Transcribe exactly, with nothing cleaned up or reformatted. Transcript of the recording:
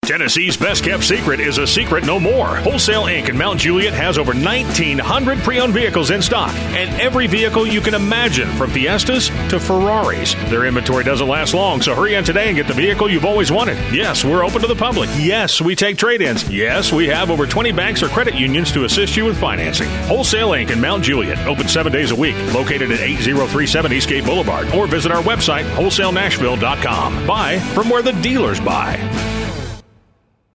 Tennessee's best-kept secret is a secret no more. Wholesale Incorporated in Mount Juliet has over nineteen hundred pre-owned vehicles in stock, and every vehicle you can imagine, from Fiestas to Ferraris. Their inventory doesn't last long, so hurry in today and get the vehicle you've always wanted. Yes, we're open to the public. Yes, we take trade-ins. Yes, we have over twenty banks or credit unions to assist you with financing. Wholesale Incorporated in Mount Juliet, open seven days a week, located at eight oh three seven Eastgate Boulevard, or visit our website, wholesale nashville dot com. Buy from where the dealers buy.